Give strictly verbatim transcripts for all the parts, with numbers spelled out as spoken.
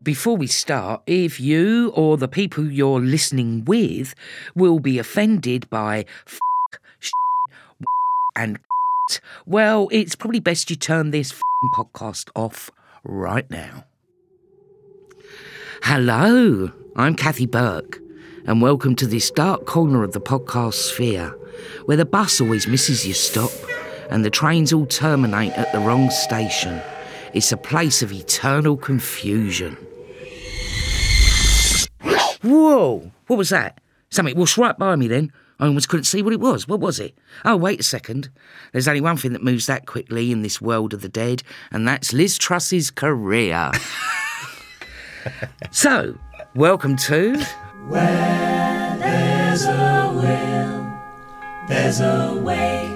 before we start, if you or the people you're listening with will be offended by f***, sh**, and well, it's probably best you turn this f***ing podcast off right now. Hello, I'm Kathy Burke, and welcome to this dark corner of the podcast sphere, where the bus always misses your stop and the trains all terminate at the wrong station. It's a place of eternal confusion. Whoa, what was that? Something washed right by me then. I almost couldn't see what it was. What was it? Oh, wait a second. There's only one thing that moves that quickly in this world of the dead, and that's Liz Truss's career. So, welcome to... Where there's a will, there's a way.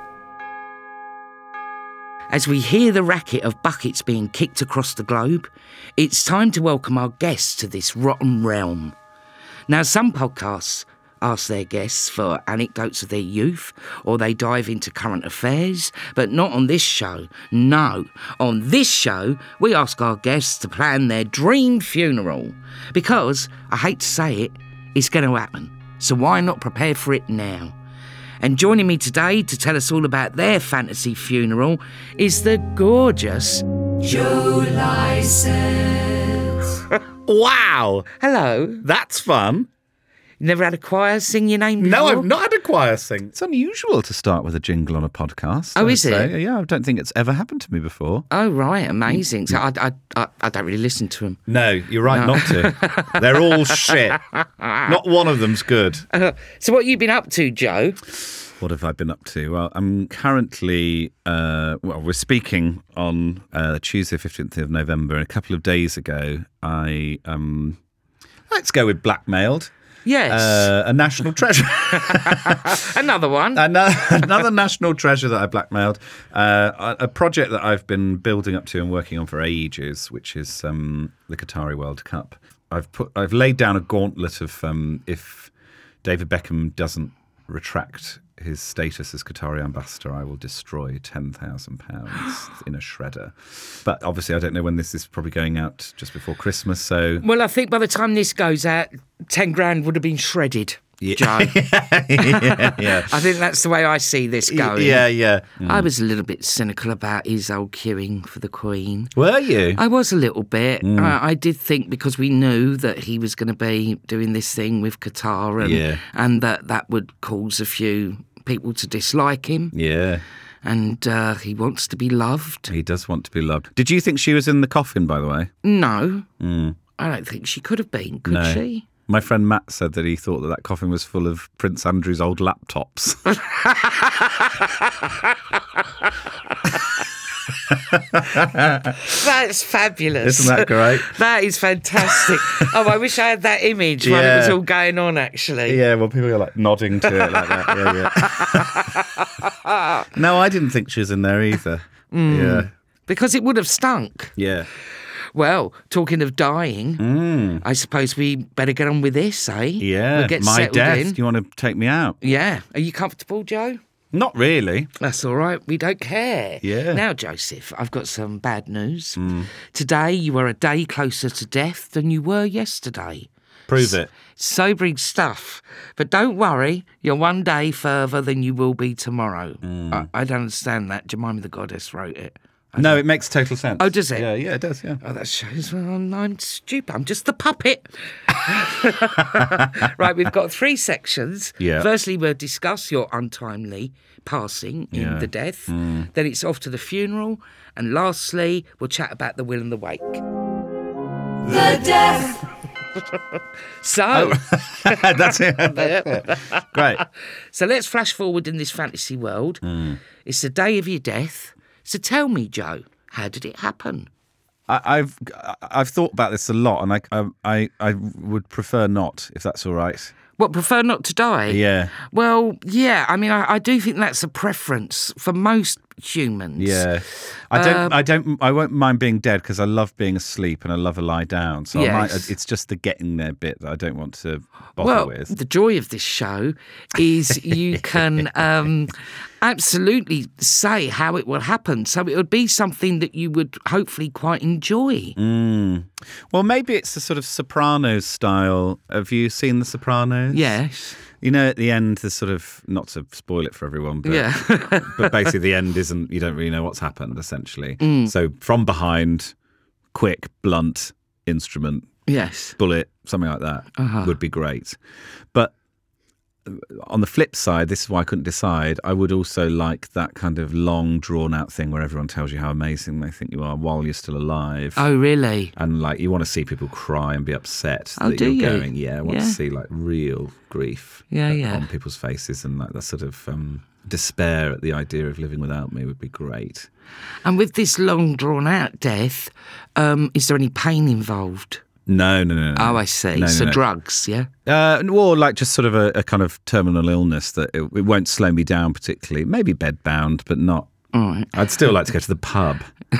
As we hear the racket of buckets being kicked across the globe, it's time to welcome our guests to this rotten realm. Now, some podcasts ask their guests for anecdotes of their youth, or they dive into current affairs, but not on this show. No, on this show, we ask our guests to plan their dream funeral. Because, I hate to say it, it's going to happen. So why not prepare for it now? And joining me today to tell us all about their fantasy funeral is the gorgeous Joe Lycett. Wow! Hello. That's fun. You never had a choir sing your name before? No, I've not had a choir sing. It's unusual to start with a jingle on a podcast. Oh, I'd is it? say. Yeah, I don't think it's ever happened to me before. Oh, right, amazing. So I, I, I, I don't really listen to them. No, you're right No. not to. They're all shit. Not one of them's good. Uh, so what have you been up to, Joe? What have I been up to? Well, I'm currently, uh, well, we're speaking on uh, Tuesday, fifteenth of November. And a couple of days ago, I, um, let's go with blackmailed. Yes. Uh, a national treasure. Another one. Another, another national treasure that I blackmailed. Uh, a, a project that I've been building up to and working on for ages, which is um, the Qatari World Cup. I've put, I've laid down a gauntlet of um, if David Beckham doesn't retract his status as Qatari ambassador, I will destroy ten thousand pounds in a shredder. But obviously, I don't know when this is probably going out just before Christmas. So, Well, I think by the time this goes out, ten grand would have been shredded, yeah, Joe. yeah, yeah. I think that's the way I see this going. Yeah, yeah. Mm. I was a little bit cynical about his old queuing for the Queen. Were you? I was a little bit. Mm. I, I did think because we knew that he was going to be doing this thing with Qatar and, Yeah. and that that would cause a few people to dislike him. Yeah. And uh, he wants to be loved. He does want to be loved. Did you think she was in the coffin, by the way? No, Mm. I don't think she could have been, could No. she? My friend Matt said that he thought that that coffin was full of Prince Andrew's old laptops. That's fabulous. Isn't that great? That is fantastic. Oh, I wish I had that image while it was Yeah. all going on, actually. Yeah, well, people are like nodding to it like that. Yeah, yeah. No, I didn't think she was in there either. Yeah, Because it would have stunk. yeah. Well, talking of dying, Mm. I suppose we better get on with this, eh? Yeah, We'll get my settled death. in. Do you want to take me out? Yeah. Are you comfortable, Joe? Not really. That's all right. We don't care. Yeah. Now, Joseph, I've got some bad news. Mm. Today, you are a day closer to death than you were yesterday. Prove it. Sobering stuff. But don't worry, you're one day further than you will be tomorrow. Mm. I, I don't understand that. Jemima the Goddess wrote it. I No, don't- it makes total sense. Oh, does it? Yeah, yeah, it does, yeah. Oh, that shows well, I'm, I'm stupid. I'm just the puppet. Right, we've got three sections. Yeah. Firstly, we'll discuss your untimely passing in Yeah. the death. Mm. Then it's off to the funeral. And lastly, we'll chat about the will and the wake. The death. So, That's it. That's it. Great. so let's flash forward in this fantasy world. Mm. It's the day of your death. So tell me, Joe, how did it happen? I, I've I've thought about this a lot, and I, I I would prefer not, if that's all right. What, prefer not to die? Yeah. Well, yeah, I mean, I, I do think that's a preference for most humans. Yeah, I don't, Um, I don't, I won't mind being dead because I love being asleep and I love a lie down. So I might, Yes. it's just the getting there bit that I don't want to bother Well, with. the joy of this show is you can um, absolutely say how it will happen. So it would be something that you would hopefully quite enjoy. Mm. Well, maybe it's the sort of Sopranos style. Have you seen The Sopranos? Yes. You know, at the end, there's sort of, not to spoil it for everyone, but, Yeah. but basically the end isn't, you don't really know what's happened, essentially. Mm. So from behind, quick, blunt instrument, Yes. bullet, something like that Uh-huh. would be great. But on the flip side, this is why I couldn't decide, I would also like that kind of long, drawn-out thing where everyone tells you how amazing they think you are while you're still alive. Oh, really? And like you want to see people cry and be upset Oh, that do you're you? going. Yeah, I want Yeah. to see like real grief Yeah, uh, yeah. on people's faces and like that sort of um, despair at the idea of living without me would be great. And with this long, drawn-out death, um, is there any pain involved? No, no, no. no. Oh, I see. No, no, so no. drugs, yeah? Uh, or like just sort of a, a kind of terminal illness that it, it won't slow me down particularly. Maybe bedbound, but not. All right. I'd still like to go to the pub.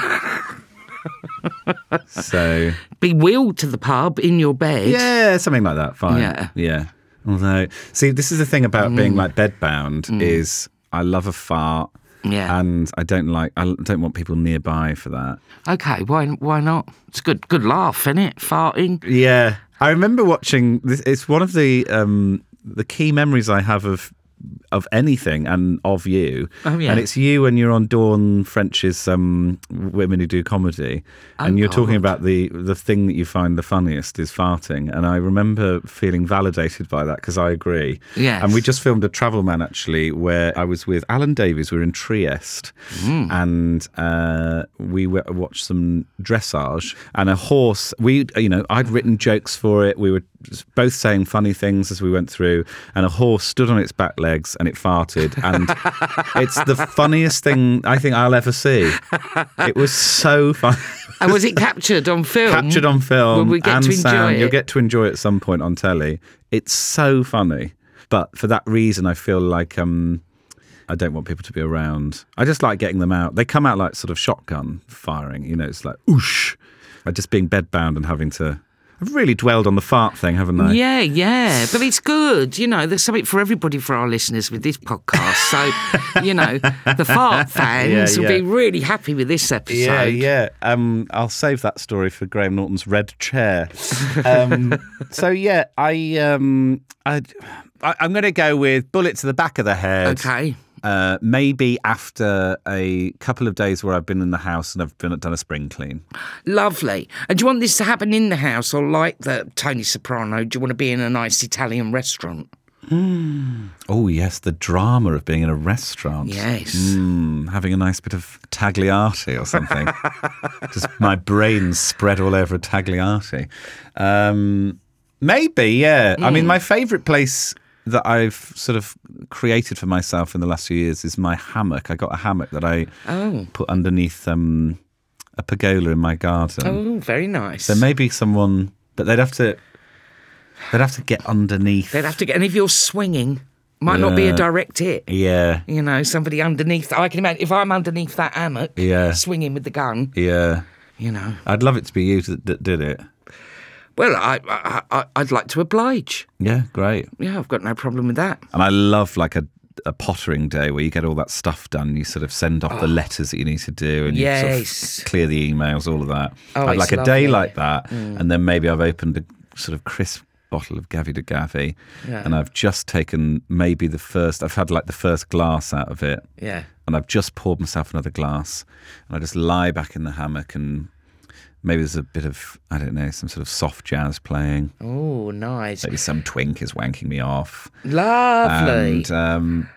So Be wheeled to the pub in your bed. yeah, something like that. Fine. Yeah. Yeah. Although, see, this is the thing about being like bedbound is I love a fart. Yeah. And I don't like. I don't want people nearby for that. Okay, why why not? It's a good good laugh, isn't it? Farting. Yeah, I remember watching. This, it's one of the um, the key memories I have of of anything and of you. Oh, yeah. And it's you when you're on Dawn French's um, Women Who Do Comedy, and Oh, you're talking God. about the the thing that you find the funniest is farting. And I remember feeling validated by that because I agree. Yes. And we just filmed a Travel Man actually, where I was with Alan Davies. We were in Trieste, Mm. and uh, we w- watched some dressage and a horse. We, you know, I'd written jokes for it. We were both saying funny things as we went through, and a horse stood on its back legs and it farted, and it's the funniest thing I think I'll ever see. It was so funny. And was it captured on film? Captured on film Will we get and to enjoy sound. it? You'll get to enjoy it at some point on telly. It's so funny, but for that reason, I feel like um, I don't want people to be around. I just like getting them out. They come out like sort of shotgun firing. You know, it's like oosh. Like just being bedbound and having to. I've really dwelled on the fart thing, haven't I? Yeah, yeah, but it's good. You know, there's something for everybody for our listeners with this podcast. So, you know, the fart fans Yeah, will yeah. be really happy with this episode. Yeah, yeah. Um, I'll save that story for Graham Norton's Red Chair. Um, so yeah, I, um, I, I I'm going to go with bullet to the back of the head. Okay. Uh, maybe after a couple of days where I've been in the house and I've been done a spring clean. Lovely. And do you want this to happen in the house, or like the Tony Soprano, do you want to be in a nice Italian restaurant? Oh yes, the drama of being in a restaurant. Yes. Mm, having a nice bit of tagliati or something. Just my brain spread all over a tagliati. Um, maybe, yeah. I mean, my favourite place that I've sort of created for myself in the last few years is my hammock. I got a hammock that I Oh. put underneath um, a pergola in my garden. Oh, very nice. So maybe someone, but they'd have to, they'd have to get underneath. They'd have to get, and if you're swinging, might not be a Yeah. direct hit. Yeah, You know, somebody underneath. I can imagine if I'm underneath that hammock, Yeah. swinging with the gun. yeah. You know. I'd love it to be you that, that did it. Well, I, I, I, I'd like to oblige. Yeah, great. Yeah, I've got no problem with that. And I love like a, a pottering day where you get all that stuff done. You sort of send off the letters that you need to do and you sort Yes. of clear the emails, all of that. Oh, I'd it's like a day lovely. like that. And then maybe I've opened a sort of crisp bottle of Gavi de Gavi Yeah. and I've just taken maybe the first, I've had like the first glass out of it. Yeah. And I've just poured myself another glass. And I just lie back in the hammock and maybe there's a bit of, I don't know, some sort of soft jazz playing. Oh, nice. Maybe some twink is wanking me off. Lovely. And um,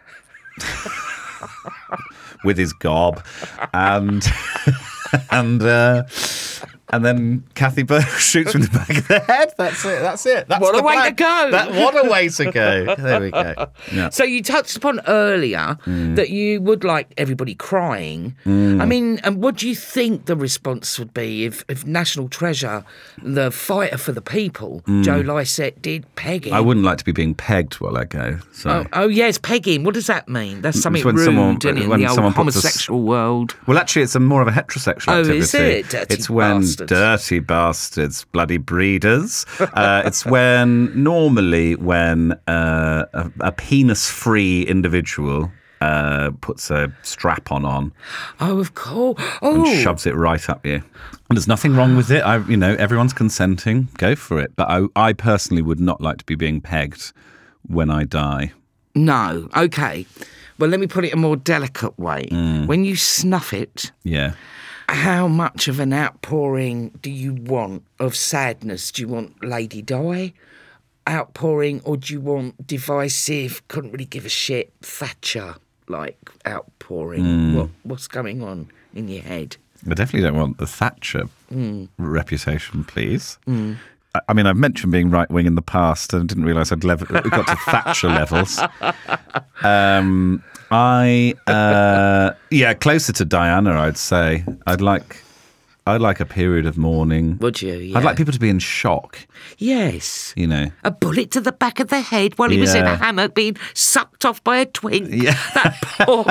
with his gob, and and uh, And then Kathy Burke shoots from the back of the head. That's it. That's it. That's What the a way plan. to go. That, what a way to go. There we go. Yeah. So you touched upon earlier Mm. that you would like everybody crying. I mean, and what do you think the response would be if, if National Treasure, the fighter for the people, Joe Lycett, did pegging? Mm. I wouldn't like to be being pegged while I go. So. Oh, oh yes, pegging. What does that mean? That's something when rude, someone- isn't it, in when the old someone puts a s- homosexual world. Well, actually, it's a more of a heterosexual Oh, activity. is it? Dirty it's when bastards. dirty bastards, bloody breeders. Uh, it's when normally when uh, a, a penis-free individual uh, puts a strap-on on Oh, of course. and Oh, shoves it right up you. And there's nothing wrong with it. I, you know, everyone's consenting. Go for it. But I, I personally would not like to be being pegged when I die. no. Okay. Well, let me put it a more delicate way. Mm. When you snuff it, Yeah. how much of an outpouring do you want of sadness? Do you want Lady Di outpouring, or do you want divisive, couldn't really give a shit, Thatcher like outpouring? Mm. What what's going on in your head? I definitely don't want the Thatcher reputation, please. I- I mean, I've mentioned being right wing in the past and didn't realise I'd level, it got to Thatcher levels. Um, I, uh, yeah, closer to Diana, I'd say. I'd like, I'd like a period of mourning. Would you? Yeah. I'd like people to be in shock, Yes. you know. A bullet to the back of the head while he was in Yeah. a hammock being sucked off by a twink. Yeah. That poor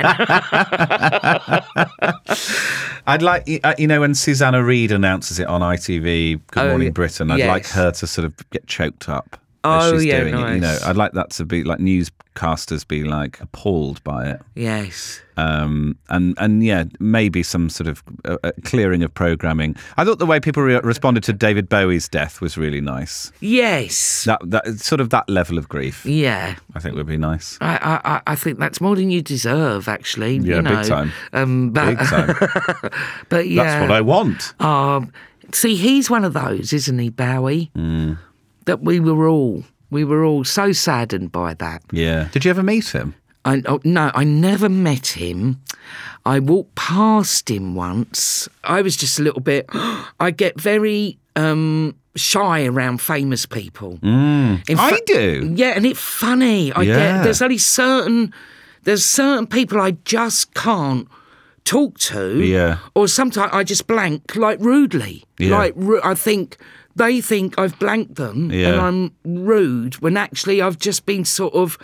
man. I'd like, uh, you know, when Susanna Reid announces it on I T V, Good Oh, Morning Britain, I'd yes. like her to sort of get choked up Oh, as she's yeah, doing it. You know, nice. I'd like that to be like newscasters be like appalled by it. Yes. Um, and, and yeah, maybe some sort of uh, uh, clearing of programming. I thought the way people re- responded to David Bowie's death was really nice. Yes. That, that sort of that level of grief, Yeah. I think would be nice. I, I, I think that's more than you deserve, actually. Yeah, you know. big time. Um, but, Big time. but yeah. That's what I want. Um, see, he's one of those, isn't he, Bowie? Mm. That we were all, we were all so saddened by that. Yeah. Did you ever meet him? I, oh, no, I never met him. I walked past him once. I was just a little bit. I get very um, shy around famous people. Mm. In I fa- do. Yeah, and it's funny. I Yeah. get there's only certain there's certain people I just can't talk to. Yeah. Or sometimes I just blank, like rudely. Yeah. Like ru- I think they think I've blanked them, Yeah. and I'm rude when actually I've just been sort of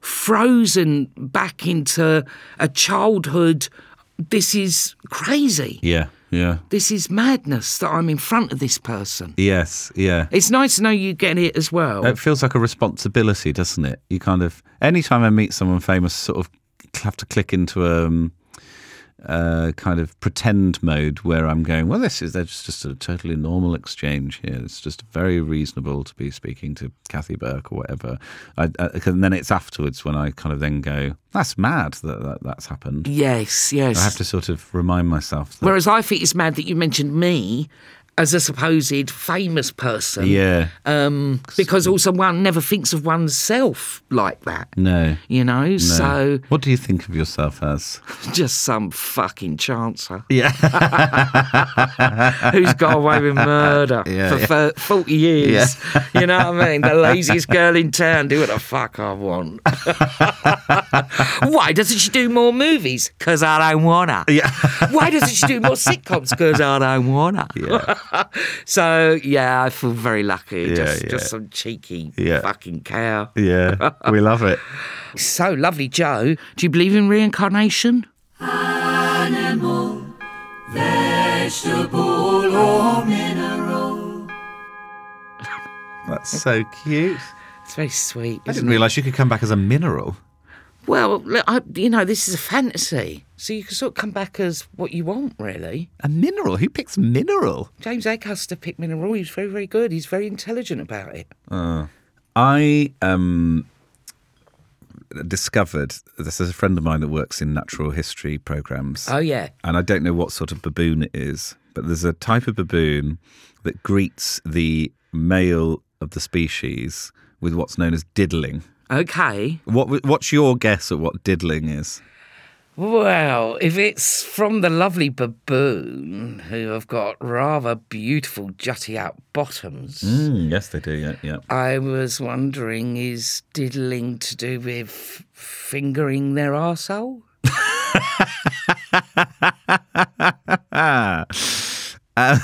frozen back into a childhood. This is crazy. Yeah. Yeah. This is madness that I'm in front of this person. Yes. Yeah. It's nice to know you get it as well. It feels like a responsibility, doesn't it? You kind of, anytime I meet someone famous, sort of have to click into a um, uh, kind of pretend mode where I'm going, well, this is that's just a totally normal exchange here. It's just very reasonable to be speaking to Kathy Burke or whatever. I, I, and then it's afterwards when I kind of then go, that's mad that, that that's happened. Yes, yes. I have to sort of remind myself that. Whereas I think it's mad that you mentioned me as a supposed famous person. Yeah. Um, because also one never thinks of oneself like that. No. You know, No. so What do you think of yourself as? just some fucking chancer Yeah. who's got away with murder Yeah, for yeah. thir- forty years. You know what I mean? The laziest girl in town, do what the fuck I want. Why doesn't she do more movies? Because I don't wanna. Yeah. Why doesn't she do more sitcoms? Because I don't wanna. Yeah. So, yeah, I feel very lucky. Yeah, just, yeah. just some cheeky Yeah. fucking cow. Yeah. We love it. So lovely, Joe. Do you believe in reincarnation? Animal, vegetable, or mineral. That's so cute. It's very sweet. I isn't didn't realise you could come back as a mineral. Well, look, I, you know, this is a fantasy. So you can sort of come back as what you want, really. A mineral? Who picks mineral? James Acaster picked mineral. He's very, very good. He's very intelligent about it. Uh, I um, discovered, this is a friend of mine that works in natural history programmes. Oh, yeah. And I don't know what sort of baboon it is, but there's a type of baboon that greets the male of the species with what's known as diddling. Okay. What What's your guess at what diddling is? Well, if it's from the lovely baboon, who have got rather beautiful jutty out bottoms, Mm, yes, they do, yeah, yeah. I was wondering, is diddling to do with fingering their arsehole? Uh,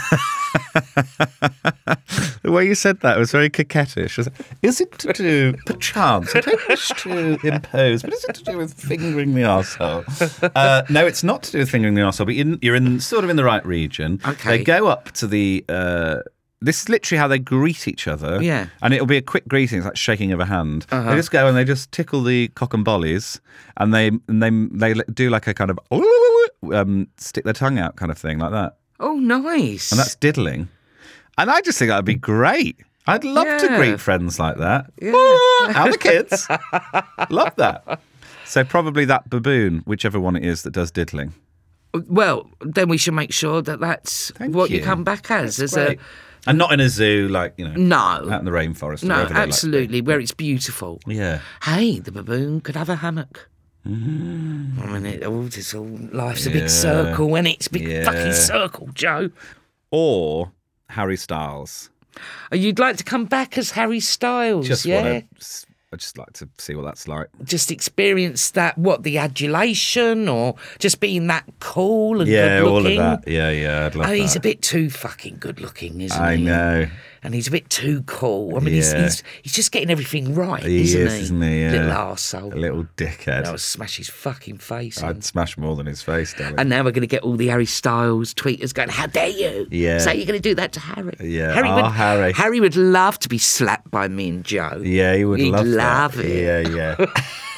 the way you said that was very coquettish. Is it to do, perchance, I don't wish to impose, but is it to do with fingering the arsehole? Uh, no, it's not to do with fingering the arsehole, but you're in, you're in sort of in the right region. Okay. They go up to the... Uh, this is literally how they greet each other. Yeah. And it'll be a quick greeting. It's like shaking of a hand. Uh-huh. They just go and they just tickle the cock and bollies, and they and they they do like a kind of um, stick their tongue out kind of thing, like that. Oh, nice. And that's diddling. And I just think that'd be great. I'd love to Yeah. greet friends like that. Yeah. How the kids? Love that. So probably that baboon, whichever one it is that does diddling. Well, then we should make sure that that's Thank what you. you. come back as. That's as great. And not in a zoo, like, you know, a no, out in the rainforest. or no, wherever they like to be. absolutely, where it's beautiful. Yeah. Hey, the baboon could have a hammock. Mm. I mean, it all just all life's a Yeah. big circle, and it's a big Yeah. fucking circle, Joe. Or Harry Styles. Oh, you'd like to come back as Harry Styles, Just yeah? want to. I just like to see what that's like. Just experience that, what, the adulation, or just being that cool and Yeah, good all of looking. that. Yeah, yeah, I'd love I mean, that. he's a bit too fucking good looking, isn't I he? know. And he's a bit too cool. I mean, he's, Yeah. he's he's just getting everything right, He isn't is, he? isn't he? Yeah. Little A arsehole. little dickhead. I'll smash his fucking face in. I'd smash more than his face, darling. And now we're going to get all the Harry Styles tweeters going, how dare you? Yeah. Say you're going to do that to Harry. Yeah. Harry, Oh, would, Harry. Harry would love to be slapped by me and Joe. Yeah, he would He'd love, love that. it. Yeah, yeah.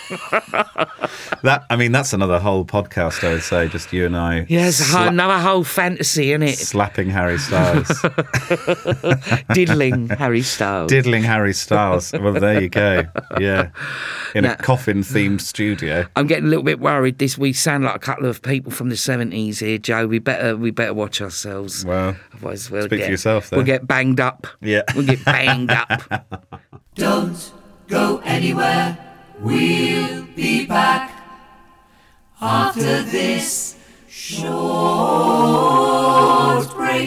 That, I mean, that's another whole podcast, I would say, just you and I. Yeah, it's a whole, sla- another whole fantasy, isn't it? slapping Harry Styles. Diddling Harry Styles. Diddling Harry Styles. Well, there you go. Yeah. In Now- a coffin-themed studio. I'm getting a little bit worried. This we sound like a couple of people from the seventies here, Joe. We better we better watch ourselves. Well, Otherwise we'll speak for get, yourself there. We'll get banged up. Yeah. We'll get banged up. Don't go anywhere. We'll be back after this short break.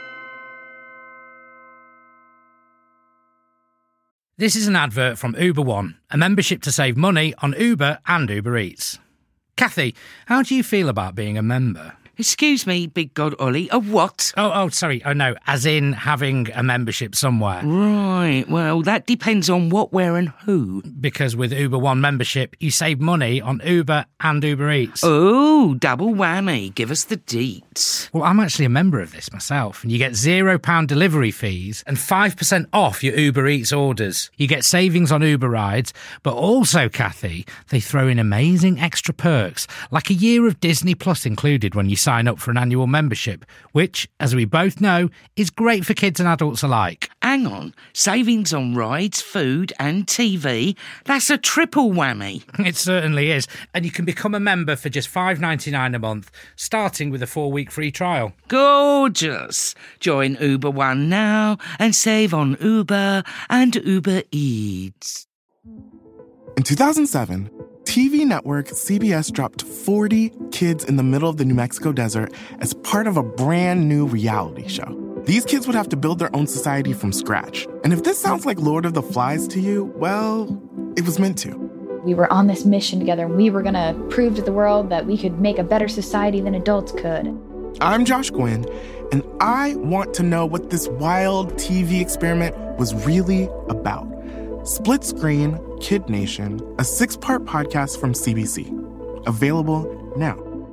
This is an advert from Uber One, a membership to save money on Uber and Uber Eats. Kathy, how do you feel about being a member? Excuse me, big god Ollie. A what? Oh, oh, sorry. Oh, no, as in having a membership somewhere. Right. Well, that depends on what, where, and who. Because with Uber One membership, you save money on Uber and Uber Eats. Oh, double whammy. Give us the deets. Well, I'm actually a member of this myself, and you get zero pound delivery fees and five percent off your Uber Eats orders. You get savings on Uber rides, but also, Kathy, they throw in amazing extra perks, like a year of Disney Plus included when you sign up for an annual membership, which, as we both know, is great for kids and adults alike. Hang on. Savings on rides, food, and T V. That's a triple whammy. It certainly is, and you can become a member for just five pounds ninety-nine a month, starting with a four-week free trial. Gorgeous. Join Uber One now and save on Uber and Uber Eats. In two thousand seven, T V network C B S dropped forty kids in the middle of the New Mexico desert as part of a brand new reality show. These kids would have to build their own society from scratch. And if this sounds like Lord of the Flies to you, well, it was meant to. We were on this mission together, and we were going to prove to the world that we could make a better society than adults could. I'm Josh Gwynn, and I want to know what this wild T V experiment was really about. Split Screen Kid Nation, a six-part podcast from C B C. Available now.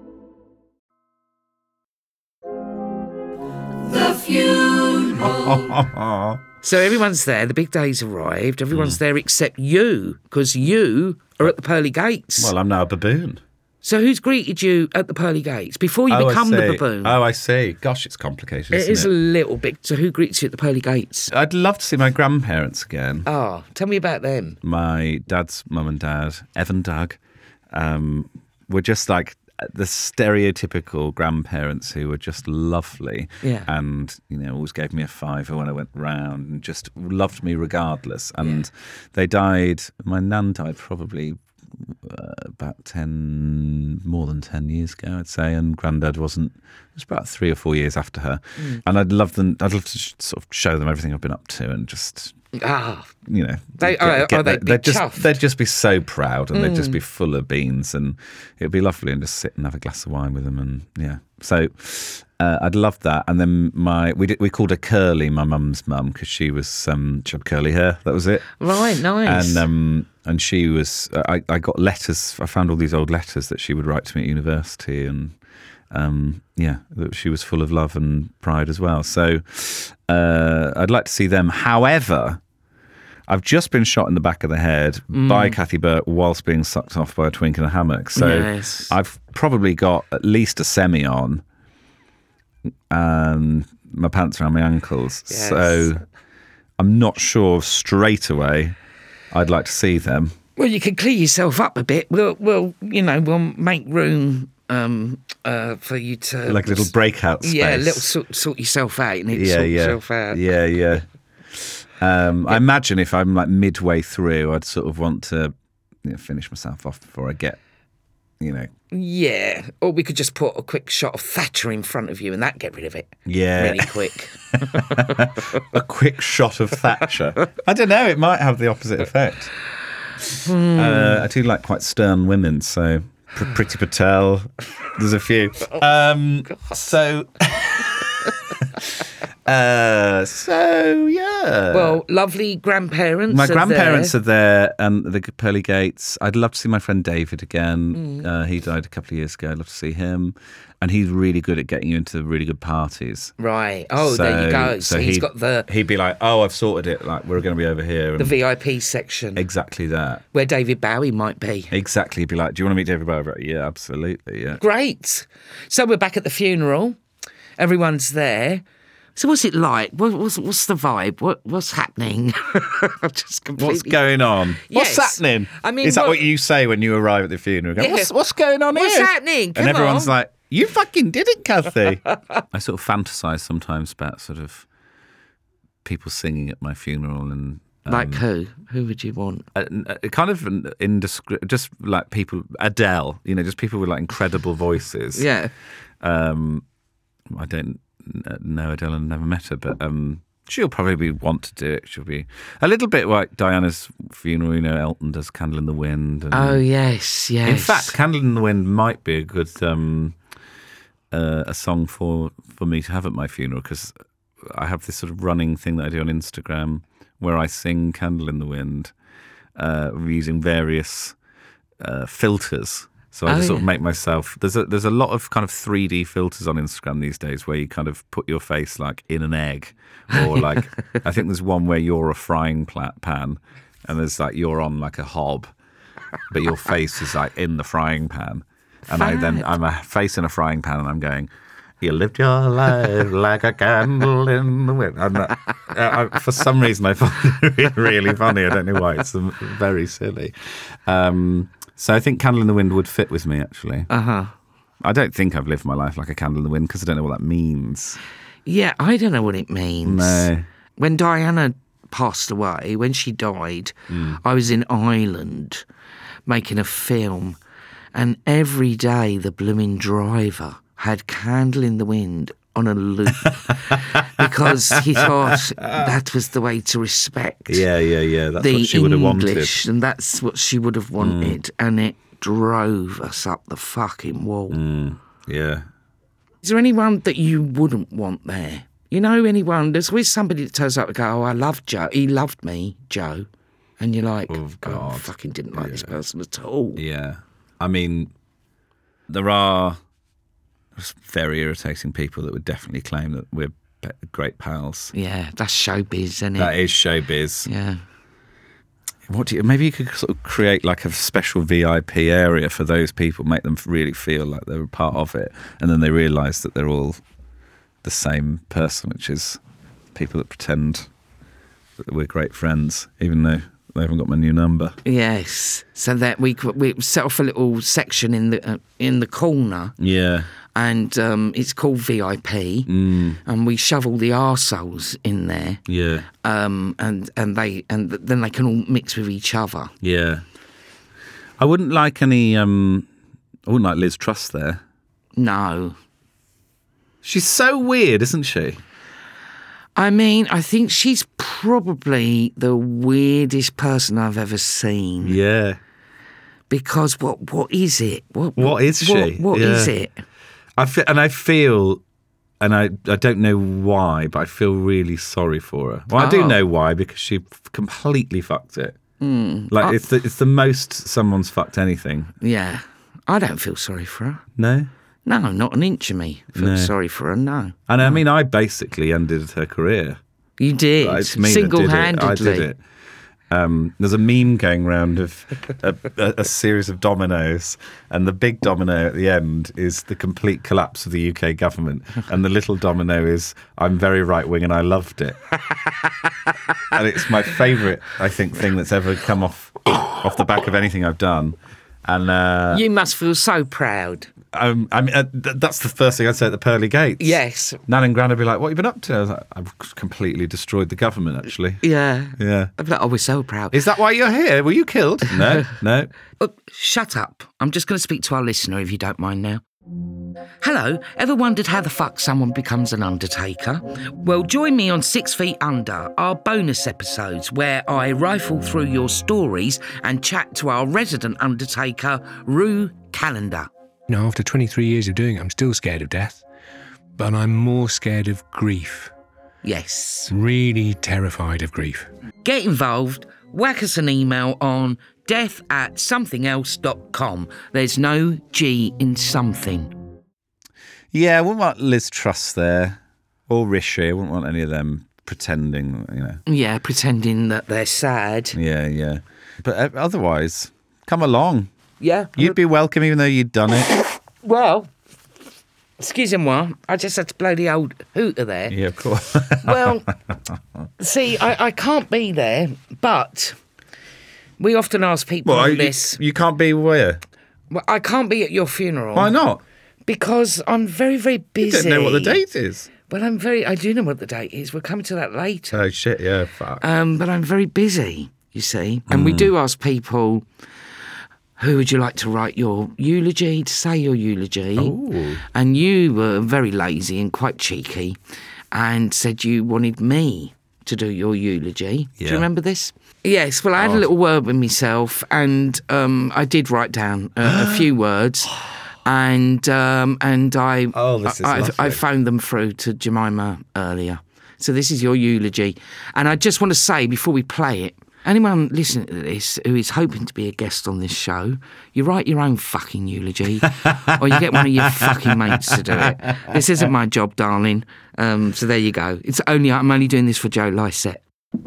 The funeral. So everyone's there. The big day's arrived. Everyone's there except you, because you are at the pearly gates. Well, I'm now a baboon. So who's greeted you at the pearly gates before you Oh, I become the see. baboon? Oh, I see. Gosh, it's complicated, It isn't is it? a little bit. So who greets you at the pearly gates? I'd love to see my grandparents again. Oh, tell me about them. My dad's mum and dad, Evan Doug, um, were just like the stereotypical grandparents who were just lovely. Yeah. And, you know, always gave me a fiver when I went round and just loved me regardless. And they died, my nan died probably uh, about ten, more than ten years ago, I'd say, and Grandad wasn't. It was about three or four years after her, mm. and I'd love them. I'd love to sh- sort of show them everything I've been up to, and just ah, you know, they get, are, get are they the, they'd just chuffed? they'd just be so proud, and mm. they'd just be full of beans, and it'd be lovely, and just sit and have a glass of wine with them, and yeah, so. Uh, I'd love that, and then my we did, we called her Curly, my mum's mum, because she was um, she had curly hair. That was it. Right, nice. And um, and she was. I, I got letters. I found all these old letters that she would write to me at university, and um, yeah, that she was full of love and pride as well. So uh, I'd like to see them. However, I've just been shot in the back of the head mm. by Kathy Burke whilst being sucked off by a twink in a hammock. So yes. I've probably got at least a semi on. And my pants around my ankles. Yes. So I'm not sure straight away I'd like to see them. Well, you can clear yourself up a bit. We'll, we'll you know, we'll make room um, uh, for you to... Like a little breakout space. Yeah, a little sort, sort yourself out. You need to yeah, sort yeah. yourself out. Yeah, yeah. Um, I imagine if I'm like midway through, I'd sort of want to you know, finish myself off before I get, you know... Yeah, or we could just put a quick shot of Thatcher in front of you and that get rid of it. Yeah. Really quick. A quick shot of Thatcher. I don't know, it might have the opposite effect. Hmm. Uh, I do like quite stern women, so P- Priti Patel, there's a few. Um, so... Uh, so yeah. Well, lovely grandparents. My are grandparents there. are there, and the Pearly Gates. I'd love to see my friend David again. Mm. Uh, he died a couple of years ago. I'd love to see him, and he's really good at getting you into really good parties. Right. Oh, so, there you go. So, so he's he'd, got the. He'd be like, "Oh, I've sorted it. Like we're going to be over here." And the V I P section. Exactly that. Where David Bowie might be. Exactly. He'd be like, "Do you want to meet David Bowie?" Like, yeah, absolutely. Yeah. Great. So we're back at the funeral. Everyone's there. So what's it like? What, what's, what's the vibe? What, what's happening? Just completely... What's going on? Yes. What's happening? I mean, is that what, what you say when you arrive at the funeral? Go, yeah. what's, what's going on what's here? What's happening? Come and everyone's on. like, you fucking did it, Kathy. I sort of fantasize sometimes about sort of people singing at my funeral and... Um, like who? Who would you want? A, a kind of an indiscreet, just like people, Adele, you know, just people with like incredible voices. Yeah. Um, I don't know Adele and never met her, but um, she'll probably want to do it. She'll be a little bit like Diana's funeral, you know, Elton does Candle in the Wind. And, oh, yes, yes. in fact, Candle in the Wind might be a good um, uh, a song for, for me to have at my funeral, because I have this sort of running thing that I do on Instagram where I sing Candle in the Wind uh, using various uh, filters. So I oh, just sort yeah. of make myself... There's a, there's a lot of kind of three D filters on Instagram these days where you kind of put your face like in an egg, or like... I think there's one where you're a frying pan and there's like you're on like a hob, but your face is like in the frying pan. And I then I'm a face in a frying pan and I'm going... You lived your life like a candle in the wind. I'm not, I, I, for some reason, I find it really funny. I don't know why. It's very silly. Um, so I think Candle in the Wind would fit with me, actually. Uh-huh. I don't think I've lived my life like a candle in the wind because I don't know what that means. Yeah, I don't know what it means. No. When Diana passed away, when she died, mm. I was in Ireland making a film, and every day the blooming driver had Candle in the Wind on a loop because he thought that was the way to respect yeah, yeah, yeah. That's the what she would have wanted. English, and that's what she would have wanted, mm. and it drove us up the fucking wall. Mm. Yeah. Is there anyone that you wouldn't want there? You know, anyone? There's always somebody that turns up and go, "Oh, I love Joe. He loved me, Joe," and you're like, "Oh God, oh, I fucking didn't like yeah. this person at all." Yeah. I mean, there are very irritating people that would definitely claim that we're great pals. Yeah, that's showbiz, isn't it? That is showbiz. Yeah. What do you, maybe you could sort of create like a special V I P area for those people, make them really feel like they're a part of it, and then they realise that they're all the same person, which is people that pretend that we're great friends, even though they haven't got my new number. Yes, so that we we set off a little section in the uh, in the corner. Yeah. And um, it's called V I P, mm. and we shove all the arseholes in there. Yeah. Um, and and they and then they can all mix with each other. Yeah. I wouldn't like any. Um, I wouldn't like Liz Truss there. No. She's so weird, isn't she? I mean, I think she's probably the weirdest person I've ever seen. Yeah. Because what what is it? What What is she? What, what Yeah. is it? I feel, and I feel, and I, I don't know why, but I feel really sorry for her. Well, I do Oh. know why, because she f- completely fucked it. Mm. Like, I- it's the, it's the most someone's fucked anything. Yeah. I don't feel sorry for her. No? No, not an inch of me feel No. sorry for her, no. And I mean, I basically ended her career. You did. Like, it's me that did it. Single-handedly. I did it. Um, there's a meme going round of a, a, a series of dominoes, and the big domino at the end is the complete collapse of the U K government, and the little domino is I'm very right wing and I loved it. And it's my favourite, I think, thing that's ever come off off the back of anything I've done. And uh, You must feel so proud. um, I mean, uh, th- that's the first thing I'd say at the pearly gates. Yes. Nan and Gran would be like, "What have you been up to?" I was like, "I've completely destroyed the government, actually." Yeah. Yeah. I'd be like, oh, we're so proud. Is that why you're here? Were you killed? No, no. Oh, shut up. I'm just going to speak to our listener, if you don't mind now. Hello, ever wondered how the fuck someone becomes an undertaker? Well, join me on Six Feet Under, our bonus episodes where I rifle through your stories and chat to our resident undertaker, Rue Callender. You know, after twenty-three years of doing it, I'm still scared of death, but I'm more scared of grief. Yes. Really terrified of grief. Get involved, whack us an email on death at something else dot com. There's no G in something. Yeah, I wouldn't want Liz Truss there, or Rishi. I wouldn't want any of them pretending, you know. Yeah, pretending that they're sad. Yeah, yeah. But uh, otherwise, come along. Yeah. You'd be welcome even though you'd done it. Well, excusez-moi, I just had to blow the old hooter there. Yeah, of course. Well, see, I, I can't be there, but we often ask people Well, on you, this. you can't be where? Well, I can't be at your funeral. Why not? Because I'm very, very You busy. don't know what the date is. Well, I'm very. I do know what the date is. We're coming to that later. Oh, shit, yeah, fuck. Um, but I'm very busy, you see. And we do ask people, who would you like to write your eulogy, to say your eulogy? Ooh. And you were very lazy and quite cheeky and said you wanted me to do your eulogy. Do Yeah. you remember this? Yes, well, I had a Oh. little word with myself and um, I did write down a, a few words. And um, and I, Oh, this is I, I, lovely. I phoned them through to Jemima earlier. So this is your eulogy. And I just want to say, before we play it, anyone listening to this who is hoping to be a guest on this show, you write your own fucking eulogy or you get one of your fucking mates to do it. This isn't my job, darling. Um, so there you go. It's only I'm only doing this for Joe Lycett.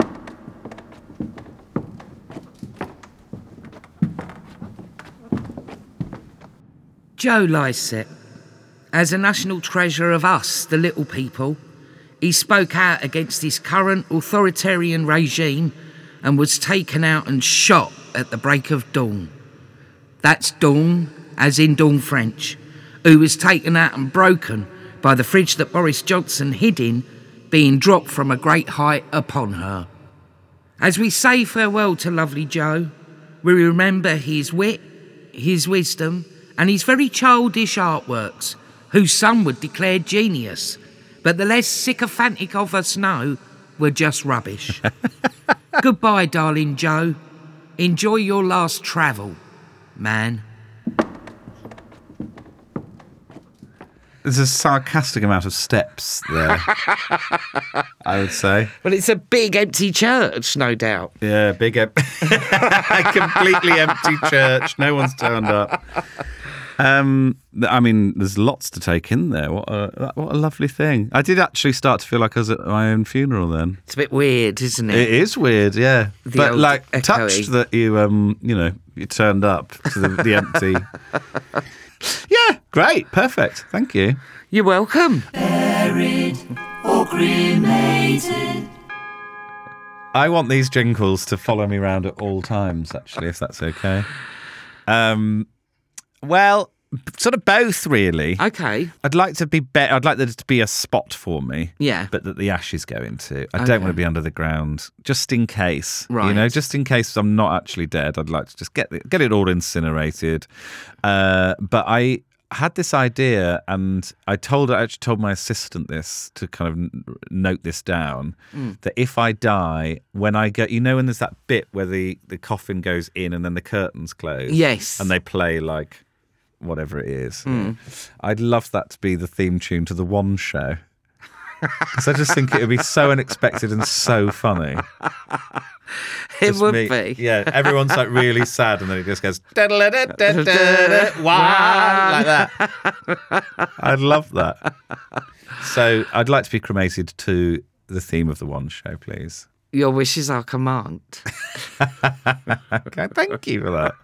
Joe Lycett, as a national treasure of us, the little people, he spoke out against this current authoritarian regime and was taken out and shot at the break of dawn. That's dawn, as in dawn French, who was taken out and broken by the fridge that Boris Johnson hid in, being dropped from a great height upon her. As we say farewell to lovely Joe, we remember his wit, his wisdom, and his very childish artworks, whose some would declare genius, but the less sycophantic of us know were just rubbish. Goodbye, darling Joe. Enjoy your last travel, man. There's a sarcastic amount of steps there, I would say. Well, it's a big empty church, no doubt. Yeah, big, em- completely empty church. No one's turned up. Um, I mean, there's lots to take in there. What a what a lovely thing. I did actually start to feel like I was at my own funeral then. It's a bit weird, isn't it? It is weird, yeah. The but old like echoey. touched that you, um, you know, you turned up to the, the empty. Yeah, great, perfect. Thank you. You're welcome. Buried or cremated. I want these jingles to follow me around at all times, actually, if that's okay. Um, well, Sort of both, really. Okay. I'd like to be, be- I'd like there to be a spot for me. Yeah. But that the ashes go into. I Okay. don't want to be under the ground, just in case. Right. You know, just in case I'm not actually dead. I'd like to just get it, get it all incinerated. Uh, but I had this idea, and I told I actually told my assistant this to kind of n- note this down. Mm. That if I die, when I go, you know, when there's that bit where the the coffin goes in and then the curtains close. Yes. And they play like. Whatever it is. Mm. I'd love that to be the theme tune to the One Show. Because I just think it would be so unexpected and so funny. It Just would me- be. Yeah, everyone's like really sad and then it just goes "Da-da-da-da-da-da, wah," like that. I'd love that. So I'd like to be cremated to the theme of the One Show, please. Your wishes are command. Okay, thank you for that.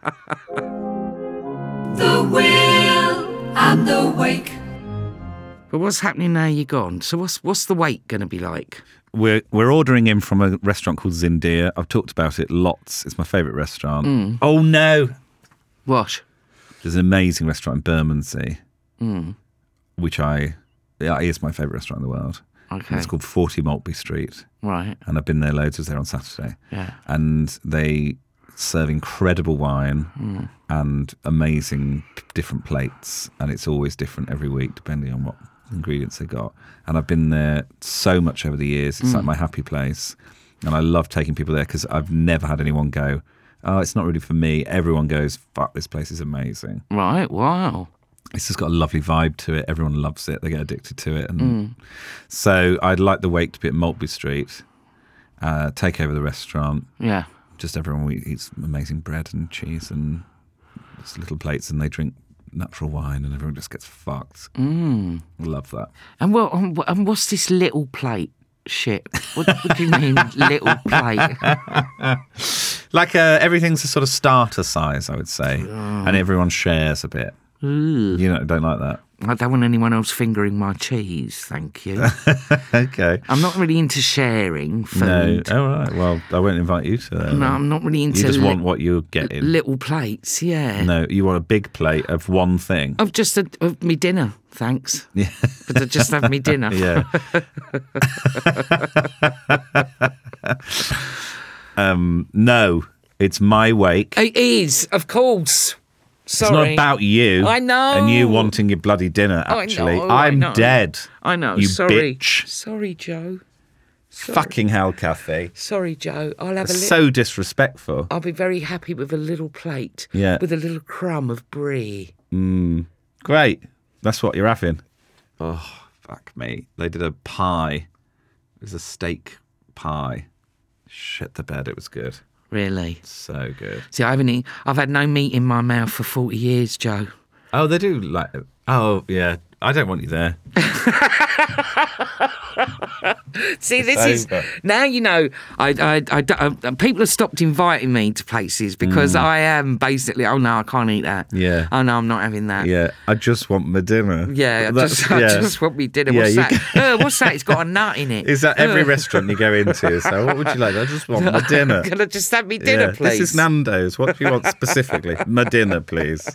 The will and the wake. But what's happening now you're gone? So what's what's the wake going to be like? We're we're ordering in from a restaurant called Zindir. I've talked about it lots. It's my favourite restaurant. Mm. Oh no! What? There's an amazing restaurant in Bermondsey, Mm. which I yeah, it is my favourite restaurant in the world. Okay. And it's called forty Maltby Street, Right. and I've been there loads. I was there on Saturday, Yeah. and they serve incredible wine Mm. and amazing p- different plates, and it's always different every week depending on what ingredients they got. And I've been there so much over the years. It's Mm. like my happy place, and I love taking people there because I've never had anyone go, "Oh, it's not really for me." Everyone goes, "Fuck, this place is amazing." Right. Wow. It's just got a lovely vibe to it. Everyone loves it. They get addicted to it. And Mm. so I'd like the wake to be at Maltby Street, uh, take over the restaurant. Yeah. Just everyone eats amazing bread and cheese and just little plates, and they drink natural wine, and everyone just gets fucked. Mm. Love that. And what? And what- and what's this little plate shit? What, what do you mean, little plate? Like uh, everything's a sort of starter size, I would say, Oh. and everyone shares a bit. Ooh. You know, don't like that. I don't want anyone else fingering my cheese, thank you. Okay. I'm not really into sharing No. food. Oh right. Well, I won't invite you to that. No, I'm not really into You just li- want what you're getting. little plates, yeah. No, you want a big plate of one thing. Of just a, of me dinner, thanks. Yeah. But I just have me dinner. Yeah. um, no, it's my wake. It is, of course. Sorry. It's not about you. I know. And you wanting your bloody dinner, I actually. know, I I'm know. dead. I know, You sorry. bitch. Sorry, Joe. Sorry. Fucking hell, Kathy. Sorry, Joe. I'll have a That's little... so disrespectful. I'll be very happy with a little plate. Yeah. With a little crumb of brie. Mm, great. That's what you're having. Oh, fuck me. They did a pie. It was a steak pie. Shit the bed. It was good. Really? So good. See, I haven't eaten, I've had no meat in my mouth for forty years, Joe. Oh, they do like. Oh, yeah. I don't want you there. See, this It's is over. now you know. I, I, I, I- people have stopped inviting me to places because I am basically. Oh no, I can't eat that. Mm. Yeah. Oh no, I'm not having that. Yeah. I just want my dinner. Yeah, I That's- just, I yeah. just want me dinner. Yeah, What's you that? Uh, what's that? It's got a nut in it. Is that every Uh, restaurant you go into? So, what would you like? I just want my dinner. Can I just have me dinner, Yeah, please? This is Nando's. What do you want specifically? My dinner, please.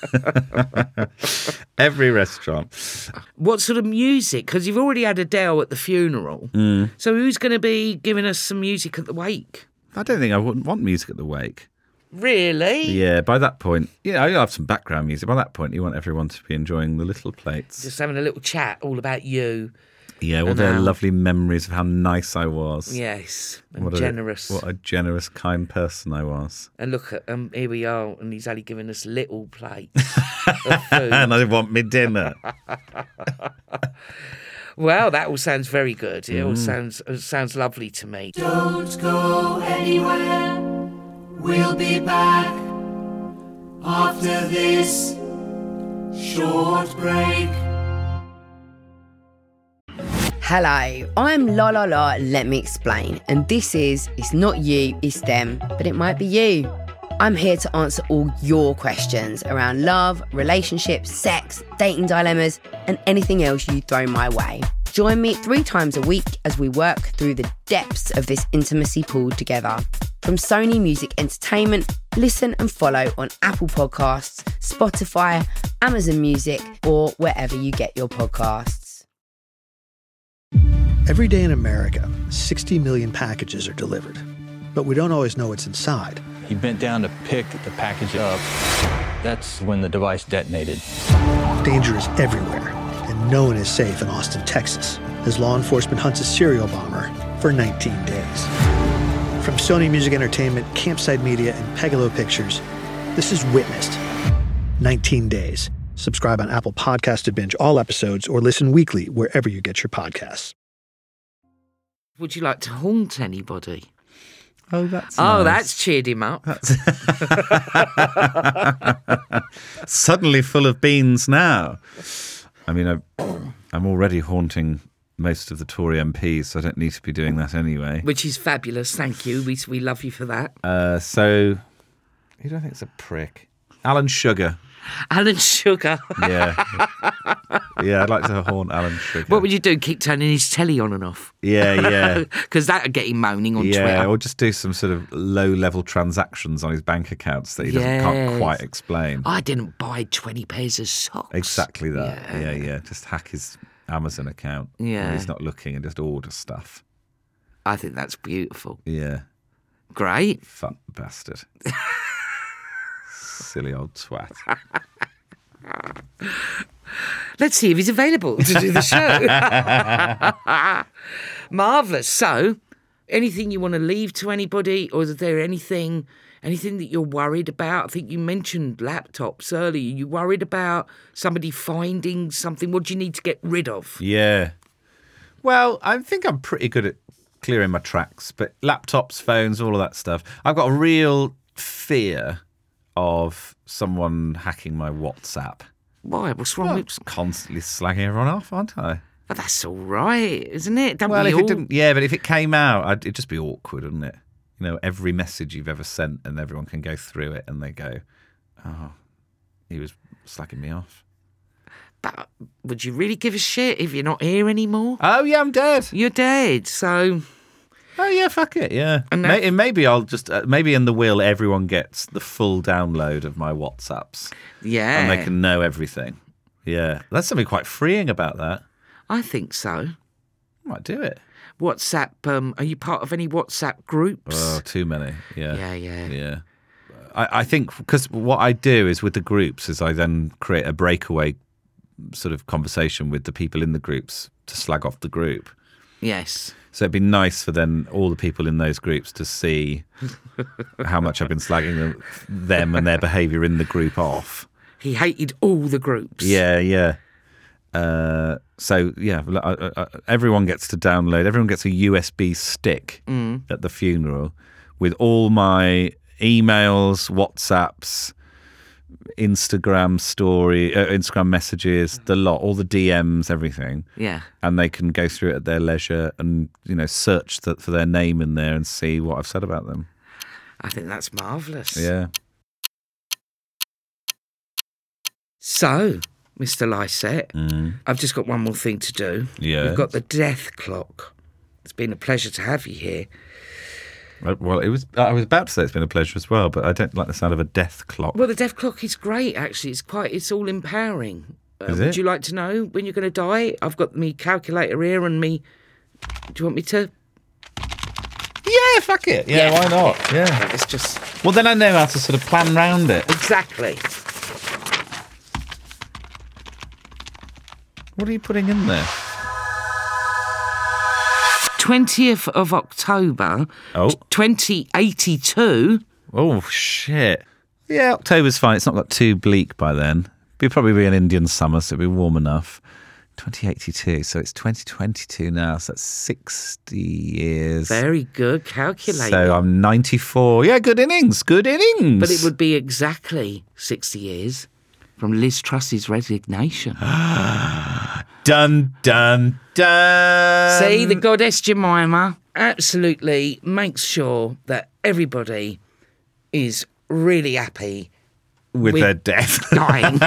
Every restaurant. What sort of music? Because you've already had Adele at the funeral. Mm. So who's going to be giving us some music at the wake? I don't think I wouldn't want music at the wake. Really? Yeah, by that point, you know, you'll have some background music. By that point, you want everyone to be enjoying the little plates. Just having a little chat all about you. Yeah, all and their how- lovely memories of how nice I was. Yes. And What a- generous. What a generous, kind person I was. And look, at um, here we are, and he's only giving us little plates of food. And I want me dinner. Well, that all sounds very good. It all Mm. sounds it sounds lovely to me. Don't go anywhere. We'll be back after this short break. Hello, I'm La La La, let me explain. And this is, it's not you, it's them, but it might be you. I'm here to answer all your questions around love, relationships, sex, dating dilemmas, and anything else you throw my way. Join me three times a week as we work through the depths of this intimacy pool together. From Sony Music Entertainment, listen and follow on Apple Podcasts, Spotify, Amazon Music, or wherever you get your podcasts. Every day in America, sixty million packages are delivered, but we don't always know what's inside. He bent down to pick the package up. That's when the device detonated. Danger is everywhere, and no one is safe in Austin, Texas, as law enforcement hunts a serial bomber for nineteen days. From Sony Music Entertainment, Campside Media, and Pegalo Pictures, this is Witnessed. nineteen days. Subscribe on Apple Podcasts to binge all episodes or listen weekly wherever you get your podcasts. Would you like to haunt anybody? Oh, that's Oh, nice. that's cheered him up. Suddenly full of beans now. I mean, I, I'm already haunting most of the Tory M Ps, so I don't need to be doing that anyway. Which is fabulous, thank you. We we love you for that. Uh, so, who do I think is a prick? Alan Sugar. Alan Sugar. Yeah. Yeah, I'd like to haunt Alan Sugar. What would you do? Keep turning his telly on and off? Yeah, yeah. Because that would get him moaning on yeah, Twitter. or just do some sort of low-level transactions on his bank accounts that he doesn't Yes. can't quite explain. I didn't buy twenty pairs of socks. Exactly that. Yeah. Yeah, yeah. Just hack his Amazon account. Yeah. when he's not looking and just order stuff. I think that's beautiful. Yeah. Great. Fuck bastard. Silly old twat. Let's see if he's available to do the show. Marvellous. So, anything you want to leave to anybody, or is there anything anything that you're worried about? I think you mentioned laptops earlier. You worried about somebody finding something? What do you need to get rid of? Yeah. Well, I think I'm pretty good at clearing my tracks, but laptops, phones, all of that stuff. I've got a real fear of someone hacking my WhatsApp. Why? What's wrong Well, with... I'm constantly slagging everyone off, aren't I? But that's all right, isn't it? Don't Well, we if all... it didn't, yeah, but if it came out, I'd, it'd just be awkward, wouldn't it? You know, every message you've ever sent, and everyone can go through it, and they go, "Oh, he was slagging me off." But would you really give a shit if you're not here anymore? Oh yeah, I'm dead. You're dead, so... Oh yeah, fuck it, yeah. And that- May- maybe I'll just uh, maybe in the will everyone gets the full download of my WhatsApps, Yeah. and they can know everything. Yeah, that's something quite freeing about that. I think so. I might do it. WhatsApp, um, are you part of any WhatsApp groups? Oh, too many. Yeah, Yeah, yeah. yeah. I, I think because what I do is with the groups is I then create a breakaway sort of conversation with the people in the groups to slag off the group. Yes. So it'd be nice for then all the people in those groups to see how much I've been slagging them, them and their behaviour in the group off. He hated all the groups. Yeah, yeah. Uh, so yeah, I, I, everyone gets to download. Everyone gets a U S B stick Mm. at the funeral with all my emails, WhatsApps, Instagram story, uh, Instagram messages, the lot, all the D Ms, everything. Yeah. And they can go through it at their leisure and, you know, search the, for their name in there and see what I've said about them. I think that's marvellous. Yeah. So, Mister Lysette, Mm. I've just got one more thing to do. Yeah. We've got the death clock. It's been a pleasure to have you here. Well, it was. I was about to say it's been a pleasure as well, but I don't like the sound of a death clock. Well, the death clock is great, actually. It's quite, it's all empowering. Uh, Is would it? you like to know when you're going to die? I've got me calculator here and me... Do you want me to... Yeah, fuck it. Yeah, why not? Yeah. It's just... Well, then I know how to sort of plan round it. Exactly. What are you putting in there? twentieth of October, Oh. twenty eighty-two. Oh, shit. Yeah, October's fine. It's not got too bleak by then. It'll probably be an Indian summer, so it'll be warm enough. twenty eighty-two, so it's twenty twenty-two now, so that's sixty years. Very good calculator. So I'm ninety-four. Yeah, good innings, good innings. But it would be exactly sixty years from Liz Truss's resignation. Dun, dun, dun. See, the goddess Jemima absolutely makes sure that everybody is really happy with, With their death. dying.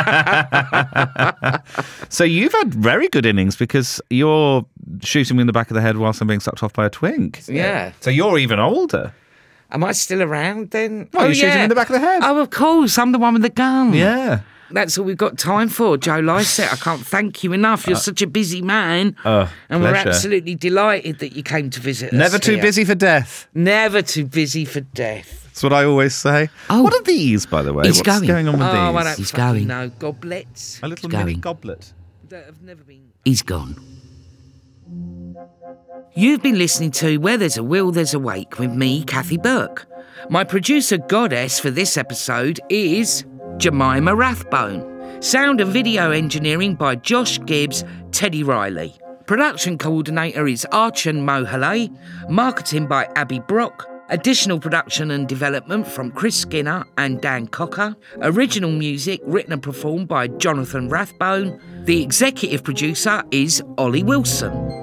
So you've had very good innings because you're shooting me in the back of the head whilst I'm being sucked off by a twink. Yeah. So you're even older. Am I still around then? Well, you shoot him in the back of the head. Oh, of course. I'm the one with the gun. Yeah. That's all we've got time for, Joe Lycett. I can't thank you enough. You're such a busy man. Oh, and we're pleasure. absolutely delighted that you came to visit us. Never too here. busy for death. Never too busy for death. That's what I always say. Oh. What are these, by the way? He's What's going. going on with oh, these? I don't He's fucking going. know. Goblets. A little He's mini going. goblet. That have never been... He's gone. You've been listening to Where There's a Will, There's a Wake with me, Kathy Burke. My producer goddess for this episode is Jemima Rathbone. Sound and video engineering by Josh Gibbs, Teddy Riley. Production coordinator is Archon Mohalay. Marketing by Abby Brock. Additional production and development from Chris Skinner and Dan Cocker. Original music written and performed by Jonathan Rathbone. The executive producer is Ollie Wilson.